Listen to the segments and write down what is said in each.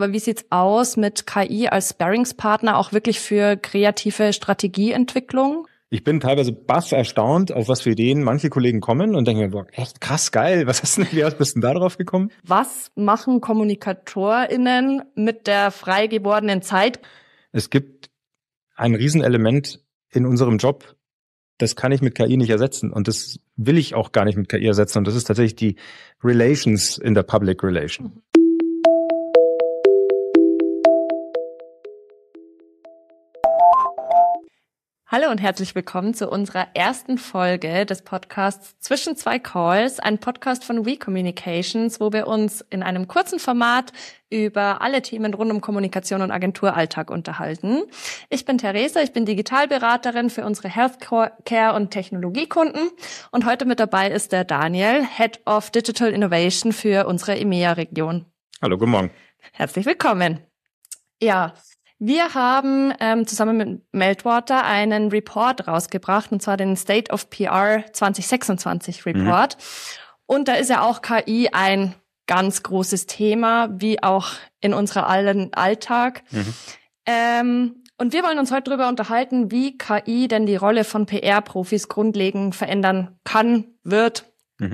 Aber wie sieht's aus mit KI als Sparringspartner auch wirklich für kreative Strategieentwicklung? Ich bin teilweise baff erstaunt, auf was für Ideen manche Kollegen kommen und denke mir, boah, echt krass, geil, wie bist du denn da drauf gekommen? Was machen KommunikatorInnen mit der frei gewordenen Zeit? Es gibt ein Riesenelement in unserem Job, das kann ich mit KI nicht ersetzen und das will ich auch gar nicht mit KI ersetzen und das ist tatsächlich die Relations in der Public Relation. Hallo und herzlich willkommen zu unserer ersten Folge des Podcasts Zwischen zwei Calls, ein Podcast von We Communications, wo wir uns in einem kurzen Format über alle Themen rund um Kommunikation und Agenturalltag unterhalten. Ich bin Theresa, ich bin Digitalberaterin für unsere Healthcare- und Technologiekunden und heute mit dabei ist der Daniel, Head of Digital Innovation für unsere EMEA-Region. Hallo, guten Morgen. Herzlich willkommen. Ja, wir haben zusammen mit Meltwater einen Report rausgebracht, und zwar den State of PR 2026 Report. Und da ist ja auch KI ein ganz großes Thema, wie auch in unserer allen Alltag. Und wir wollen uns heute darüber unterhalten, wie KI denn die Rolle von PR-Profis grundlegend verändern kann, wird.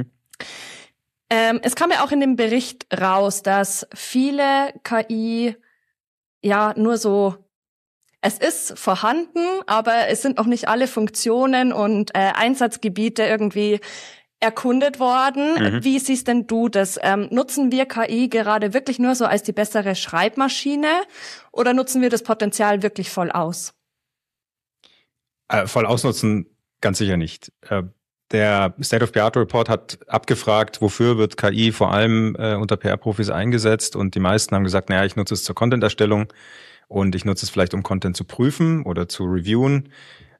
Es kam ja auch in dem Bericht raus, dass viele KI nur so, es ist vorhanden, aber es sind noch nicht alle Funktionen und Einsatzgebiete irgendwie erkundet worden. Wie siehst denn du das? Nutzen wir KI gerade wirklich nur so als die bessere Schreibmaschine oder nutzen wir das Potenzial wirklich voll aus? Voll ausnutzen ganz sicher nicht. Der State of PR Report hat abgefragt, wofür wird KI vor allem unter PR-Profis eingesetzt und die meisten haben gesagt, naja, ich nutze es zur Content-Erstellung und ich nutze es vielleicht, um Content zu prüfen oder zu reviewen.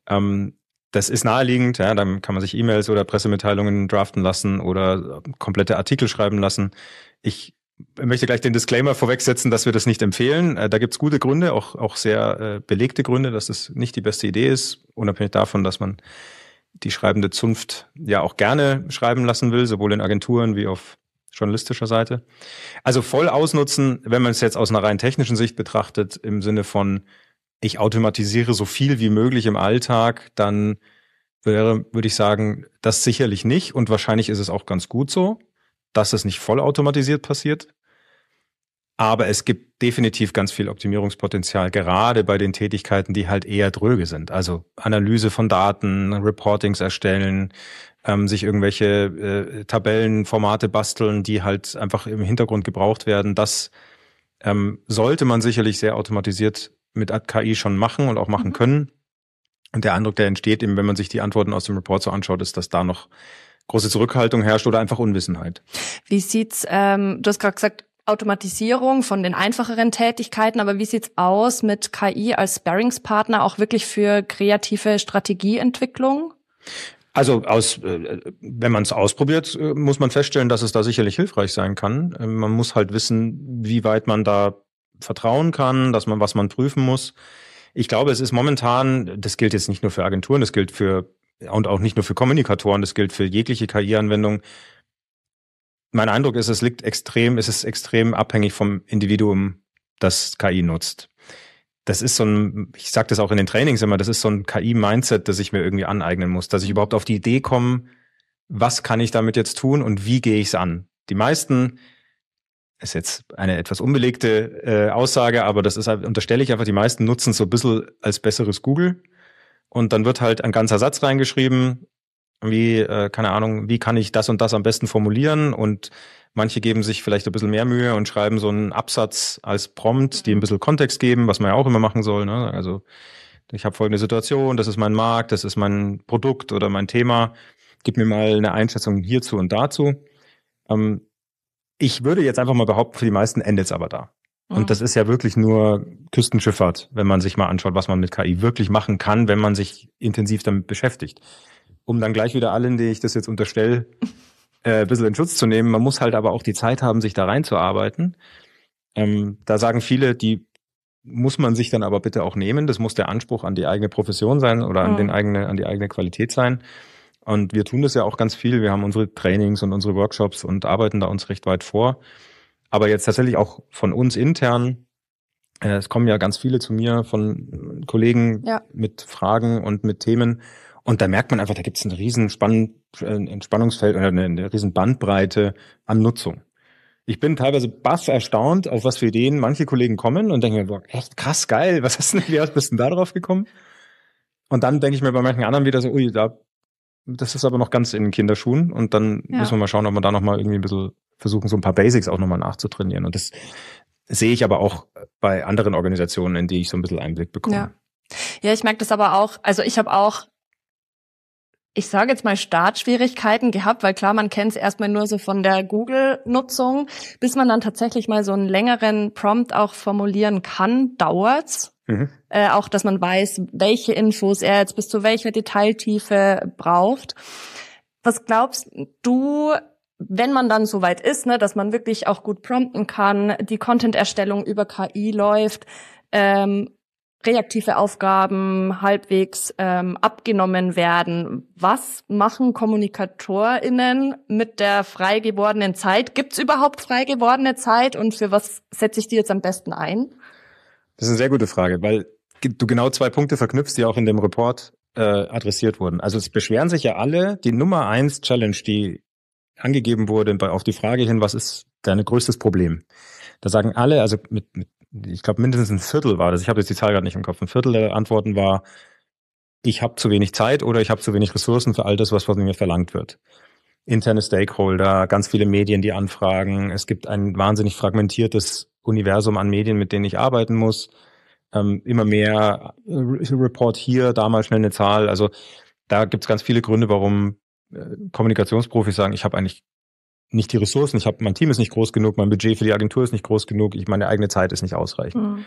Das ist naheliegend, ja, dann kann man sich E-Mails oder Pressemitteilungen draften lassen oder komplette Artikel schreiben lassen. Ich möchte gleich den Disclaimer vorwegsetzen, dass wir das nicht empfehlen. Da gibt's gute Gründe, auch sehr belegte Gründe, dass es nicht die beste Idee ist, unabhängig davon, dass man die schreibende Zunft ja auch gerne schreiben lassen will, sowohl in Agenturen wie auf journalistischer Seite. Also voll ausnutzen, wenn man es jetzt aus einer rein technischen Sicht betrachtet, im Sinne von, ich automatisiere so viel wie möglich im Alltag, dann würde ich sagen, das sicherlich nicht und wahrscheinlich ist es auch ganz gut so, dass es nicht voll automatisiert passiert. Aber es gibt definitiv ganz viel Optimierungspotenzial, gerade bei den Tätigkeiten, die halt eher dröge sind. Also Analyse von Daten, Reportings erstellen, sich irgendwelche Tabellenformate basteln, die halt einfach im Hintergrund gebraucht werden. Das sollte man sicherlich sehr automatisiert mit KI schon machen und auch machen können. Und der Eindruck, der entsteht eben, wenn man sich die Antworten aus dem Report so anschaut, ist, dass da noch große Zurückhaltung herrscht oder einfach Unwissenheit. Wie sieht's, du hast gerade gesagt, Automatisierung von den einfacheren Tätigkeiten, aber wie sieht's aus mit KI als Sparringspartner auch wirklich für kreative Strategieentwicklung? Also wenn man es ausprobiert, muss man feststellen, dass es da sicherlich hilfreich sein kann. Man muss halt wissen, wie weit man da vertrauen kann, was man prüfen muss. Ich glaube, es ist momentan, das gilt jetzt nicht nur für Agenturen, das gilt und auch nicht nur für Kommunikatoren, das gilt für jegliche KI-Anwendung. Mein Eindruck ist, es ist extrem abhängig vom Individuum, das KI nutzt. Das ist ich sage das auch in den Trainings immer, das ist so ein KI-Mindset, das ich mir irgendwie aneignen muss, dass ich überhaupt auf die Idee komme, was kann ich damit jetzt tun und wie gehe ich es an? Die meisten, ist jetzt eine etwas unbelegte Aussage, aber unterstelle ich einfach, die meisten nutzen es so ein bisschen als besseres Google und dann wird halt ein ganzer Satz reingeschrieben, keine Ahnung, wie kann ich das und das am besten formulieren und manche geben sich vielleicht ein bisschen mehr Mühe und schreiben so einen Absatz als Prompt, die ein bisschen Kontext geben, was man ja auch immer machen soll, ne? Also ich habe folgende Situation, das ist mein Markt, das ist mein Produkt oder mein Thema, gib mir mal eine Einschätzung hierzu und dazu. Ich würde jetzt einfach mal behaupten, für die meisten endet es aber da. Und das ist ja wirklich nur Küstenschifffahrt, wenn man sich mal anschaut, was man mit KI wirklich machen kann, wenn man sich intensiv damit beschäftigt. Um dann gleich wieder allen, die ich das jetzt unterstelle, ein bisschen in Schutz zu nehmen. Man muss halt aber auch die Zeit haben, sich da reinzuarbeiten. Da sagen viele, die muss man sich dann aber bitte auch nehmen. Das muss der Anspruch an die eigene Profession sein oder an die eigene Qualität sein. Und wir tun das ja auch ganz viel. Wir haben unsere Trainings und unsere Workshops und arbeiten da uns recht weit vor. aber jetzt tatsächlich auch von uns intern. Es kommen ja ganz viele zu mir von Kollegen mit Fragen und mit Themen. Und da merkt man einfach, da gibt es ein riesen Spannungsfeld oder eine riesen Bandbreite an Nutzung. Ich bin teilweise baff erstaunt, auf was für Ideen manche Kollegen kommen und denke mir, boah, echt krass, geil, was hast du denn, wie bist du denn da drauf gekommen? Und dann denke ich mir bei manchen anderen wieder so, ui, das ist aber noch ganz in den Kinderschuhen und dann müssen wir mal schauen, ob wir da nochmal irgendwie ein bisschen versuchen, so ein paar Basics auch nochmal nachzutrainieren. Und das sehe ich aber auch bei anderen Organisationen, in die ich so ein bisschen Einblick bekomme. Ja, ich merke das aber auch, also ich habe auch, ich sage jetzt mal, Startschwierigkeiten gehabt, weil klar, man kennt es erstmal nur so von der Google-Nutzung, bis man dann tatsächlich mal so einen längeren Prompt auch formulieren kann, dauert's. Auch, dass man weiß, welche Infos er jetzt bis zu welcher Detailtiefe braucht. Was glaubst du, wenn man dann soweit ist, ne, dass man wirklich auch gut prompten kann, die Content-Erstellung über KI läuft, reaktive Aufgaben halbwegs abgenommen werden. Was machen KommunikatorInnen mit der frei gewordenen Zeit? Gibt's überhaupt frei gewordene Zeit und für was setze ich die jetzt am besten ein? Das ist eine sehr gute Frage, weil du genau 2 Punkte verknüpfst, die auch in dem Report adressiert wurden. Also es beschweren sich ja alle, die Nummer 1 Challenge, die angegeben wurde auf die Frage hin, was ist dein größtes Problem? Da sagen alle, also ich glaube mindestens ein Viertel war das, ich habe jetzt die Zahl gerade nicht im Kopf, ein Viertel der Antworten war, ich habe zu wenig Zeit oder ich habe zu wenig Ressourcen für all das, was von mir verlangt wird. Interne Stakeholder, ganz viele Medien, die anfragen, es gibt ein wahnsinnig fragmentiertes Universum an Medien, mit denen ich arbeiten muss, immer mehr Report hier, da mal schnell eine Zahl, also da gibt es ganz viele Gründe, warum Kommunikationsprofis sagen, ich habe eigentlich nicht die Ressourcen, mein Team ist nicht groß genug, mein Budget für die Agentur ist nicht groß genug, meine eigene Zeit ist nicht ausreichend.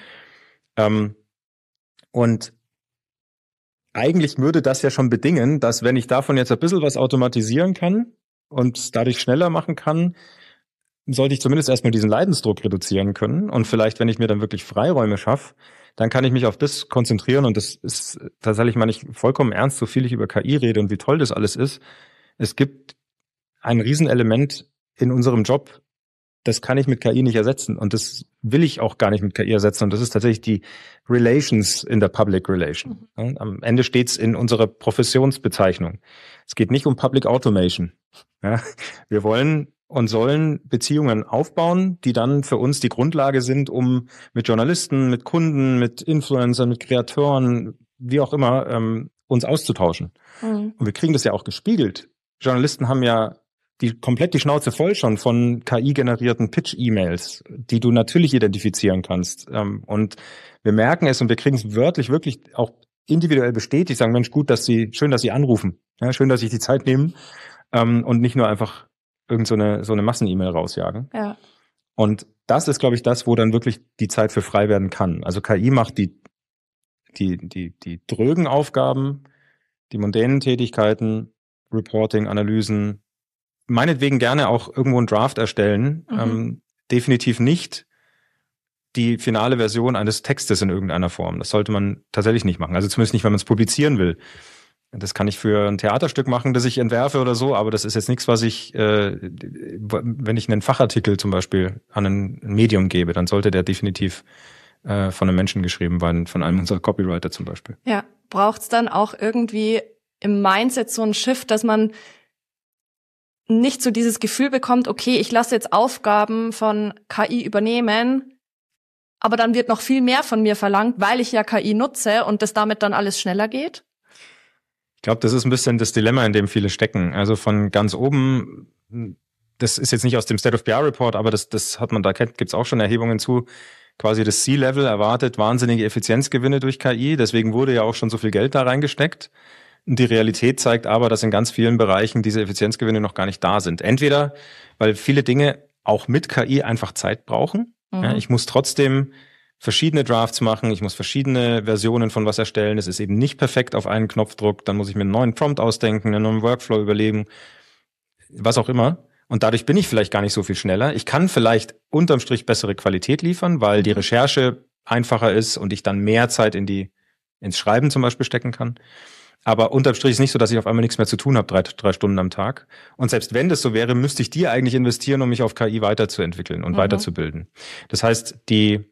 Und eigentlich würde das ja schon bedingen, dass wenn ich davon jetzt ein bisschen was automatisieren kann und dadurch schneller machen kann, sollte ich zumindest erstmal diesen Leidensdruck reduzieren können. Und vielleicht, wenn ich mir dann wirklich Freiräume schaffe, dann kann ich mich auf das konzentrieren. Und das ist tatsächlich mal nicht vollkommen ernst, so viel ich über KI rede und wie toll das alles ist. Es gibt ein Riesenelement in unserem Job, das kann ich mit KI nicht ersetzen. Und das will ich auch gar nicht mit KI ersetzen. Und das ist tatsächlich die Relations in der Public Relation. Am Ende steht's in unserer Professionsbezeichnung. Es geht nicht um Public Automation. Ja, wir wollen und sollen Beziehungen aufbauen, die dann für uns die Grundlage sind, um mit Journalisten, mit Kunden, mit Influencern, mit Kreatoren, wie auch immer, uns auszutauschen. Und wir kriegen das ja auch gespiegelt. Journalisten haben ja komplett die Schnauze voll schon von KI-generierten Pitch-E-Mails, die du natürlich identifizieren kannst. Und wir merken es und wir kriegen es wörtlich wirklich auch individuell bestätigt, sagen, Mensch, schön, dass Sie anrufen. Ja, schön, dass Sie sich die Zeit nehmen und nicht nur einfach so eine Massen-E-Mail rausjagen. Ja. Und das ist, glaube ich, das, wo dann wirklich die Zeit für frei werden kann. Also KI macht die drögen Aufgaben, die mondänen Tätigkeiten, Reporting, Analysen, meinetwegen gerne auch irgendwo einen Draft erstellen. Definitiv nicht die finale Version eines Textes in irgendeiner Form. Das sollte man tatsächlich nicht machen. Also zumindest nicht, wenn man es publizieren will. Das kann ich für ein Theaterstück machen, das ich entwerfe oder so, aber das ist jetzt nichts, was ich, wenn ich einen Fachartikel zum Beispiel an ein Medium gebe, dann sollte der definitiv von einem Menschen geschrieben werden, von einem unserer Copywriter zum Beispiel. Ja, braucht's dann auch irgendwie im Mindset so ein Shift, dass man nicht so dieses Gefühl bekommt, okay, ich lasse jetzt Aufgaben von KI übernehmen, aber dann wird noch viel mehr von mir verlangt, weil ich ja KI nutze und das damit dann alles schneller geht? Ich glaube, das ist ein bisschen das Dilemma, in dem viele stecken. Also von ganz oben, das ist jetzt nicht aus dem State of PR Report, aber das hat man da, gibt's auch schon Erhebungen zu, quasi das C-Level erwartet wahnsinnige Effizienzgewinne durch KI, deswegen wurde ja auch schon so viel Geld da reingesteckt. Die Realität zeigt aber, dass in ganz vielen Bereichen diese Effizienzgewinne noch gar nicht da sind. Entweder, weil viele Dinge auch mit KI einfach Zeit brauchen. Ja, ich muss trotzdem verschiedene Drafts machen, ich muss verschiedene Versionen von was erstellen. Es ist eben nicht perfekt auf einen Knopfdruck. Dann muss ich mir einen neuen Prompt ausdenken, einen neuen Workflow überlegen, was auch immer. Und dadurch bin ich vielleicht gar nicht so viel schneller. Ich kann vielleicht unterm Strich bessere Qualität liefern, weil die Recherche einfacher ist und ich dann mehr Zeit ins Schreiben zum Beispiel stecken kann. Aber unterm Strich ist nicht so, dass ich auf einmal nichts mehr zu tun habe, drei Stunden am Tag. Und selbst wenn das so wäre, müsste ich die eigentlich investieren, um mich auf KI weiterzuentwickeln und weiterzubilden. Das heißt, da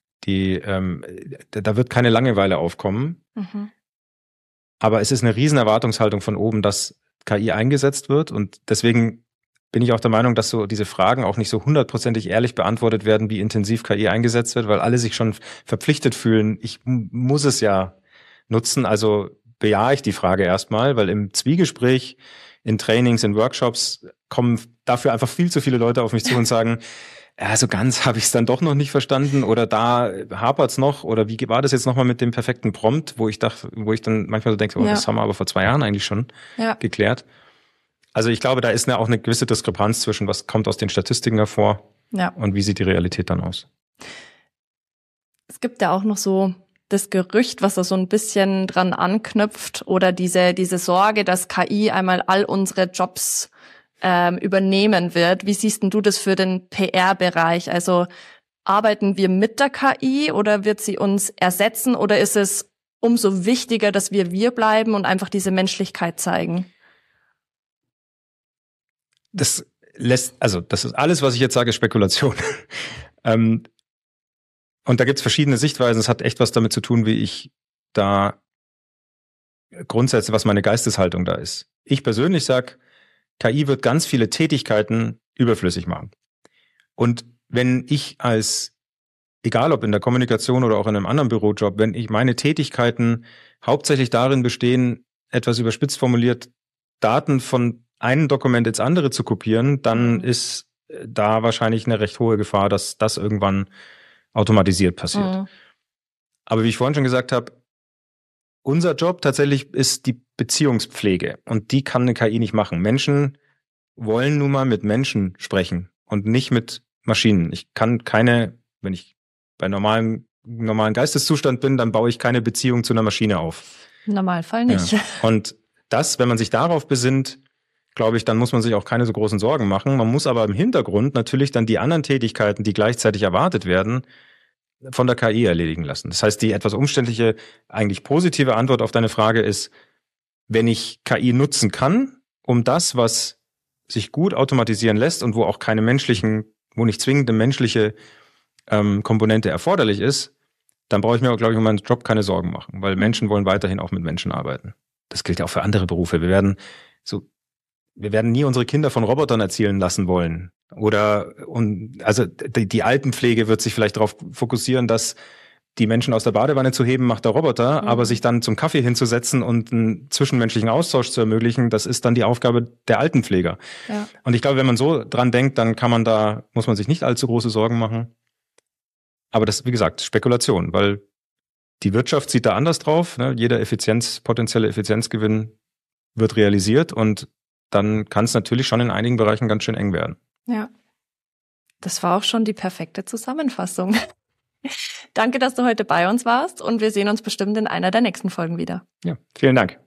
wird keine Langeweile aufkommen. Aber es ist eine riesen Erwartungshaltung von oben, dass KI eingesetzt wird. Und deswegen bin ich auch der Meinung, dass so diese Fragen auch nicht so 100%ig ehrlich beantwortet werden, wie intensiv KI eingesetzt wird, weil alle sich schon verpflichtet fühlen, ich muss es ja nutzen. Also bejahe ich die Frage erstmal, weil im Zwiegespräch, in Trainings, in Workshops kommen dafür einfach viel zu viele Leute auf mich zu und sagen, ja, so ganz habe ich es dann doch noch nicht verstanden oder da hapert's noch oder wie war das jetzt nochmal mit dem perfekten Prompt, wo ich dann manchmal so denke, das haben wir aber vor 2 Jahren eigentlich schon geklärt. Also ich glaube, da ist auch eine gewisse Diskrepanz zwischen, was kommt aus den Statistiken hervor und wie sieht die Realität dann aus. Es gibt ja auch noch so das Gerücht, was da so ein bisschen dran anknüpft oder diese Sorge, dass KI einmal all unsere Jobs übernehmen wird. Wie siehst denn du das für den PR-Bereich? Also arbeiten wir mit der KI oder wird sie uns ersetzen oder ist es umso wichtiger, dass wir bleiben und einfach diese Menschlichkeit zeigen? Das ist alles, was ich jetzt sage, ist Spekulation. Und da gibt's verschiedene Sichtweisen. Es hat echt was damit zu tun, wie ich da grundsätzlich, was meine Geisteshaltung da ist. Ich persönlich sag, KI wird ganz viele Tätigkeiten überflüssig machen. Und wenn ich egal ob in der Kommunikation oder auch in einem anderen Bürojob, wenn ich meine Tätigkeiten hauptsächlich darin bestehen, etwas überspitzt formuliert, Daten von einem Dokument ins andere zu kopieren, dann ist da wahrscheinlich eine recht hohe Gefahr, dass das irgendwann automatisiert passiert. Aber wie ich vorhin schon gesagt habe, unser Job tatsächlich ist die Beziehungspflege und die kann eine KI nicht machen. Menschen wollen nun mal mit Menschen sprechen und nicht mit Maschinen. Ich kann wenn ich bei normalen Geisteszustand bin, dann baue ich keine Beziehung zu einer Maschine auf. Im Normalfall nicht. Ja. Und wenn man sich darauf besinnt, glaube ich, dann muss man sich auch keine so großen Sorgen machen. Man muss aber im Hintergrund natürlich dann die anderen Tätigkeiten, die gleichzeitig erwartet werden, von der KI erledigen lassen. Das heißt, die etwas umständliche, eigentlich positive Antwort auf deine Frage ist, wenn ich KI nutzen kann, um das, was sich gut automatisieren lässt und wo auch wo nicht zwingend eine menschliche Komponente erforderlich ist, dann brauche ich mir, glaube ich, um meinen Job keine Sorgen machen, weil Menschen wollen weiterhin auch mit Menschen arbeiten. Das gilt ja auch für andere Berufe. Wir werden nie unsere Kinder von Robotern erzielen lassen wollen. Also die Altenpflege wird sich vielleicht darauf fokussieren, dass die Menschen aus der Badewanne zu heben, macht der Roboter, aber sich dann zum Kaffee hinzusetzen und einen zwischenmenschlichen Austausch zu ermöglichen, das ist dann die Aufgabe der Altenpfleger. Ja. Und ich glaube, wenn man so dran denkt, dann muss man sich nicht allzu große Sorgen machen. Aber das ist, wie gesagt, Spekulation, weil die Wirtschaft sieht da anders drauf. Ne? Jeder potenzielle Effizienzgewinn wird realisiert und dann kann es natürlich schon in einigen Bereichen ganz schön eng werden. Ja, das war auch schon die perfekte Zusammenfassung. Danke, dass du heute bei uns warst und wir sehen uns bestimmt in einer der nächsten Folgen wieder. Ja, vielen Dank.